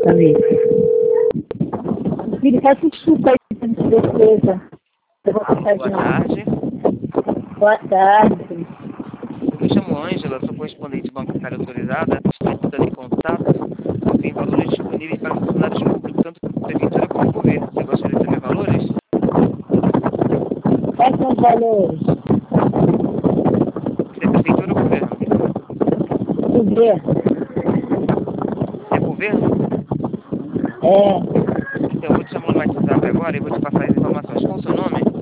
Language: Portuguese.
amigo. Filho, peço desculpa aí por defesa. Eu vou passar Boa de novo. tarde. Boa tarde. Eu me chamo Ângela, sou correspondente bancária autorizada, estou entrando em contato. Tem valores disponíveis para funcionários públicos, tanto da prefeitura como do governo. Você gostaria de saber valores? Quais são os valores? Você é prefeitura ou governo? Governo. É governo? É. Então, eu vou te chamar no WhatsApp agora e vou te passar as informações. Qual o seu nome?